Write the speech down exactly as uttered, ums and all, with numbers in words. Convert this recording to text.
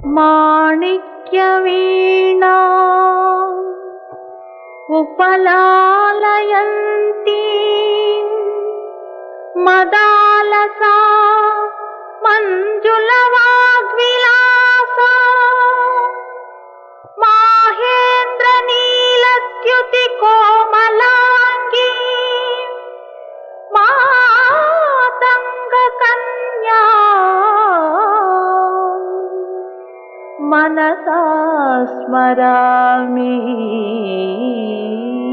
माणिक्यवीणा उपलालयन्ती मदालसा मञ्जुलवाग्विलासा माहेन्द्रनीलद्युतिकोमलाङ्गी मातङ्गकन्या मनसा स्मरामि।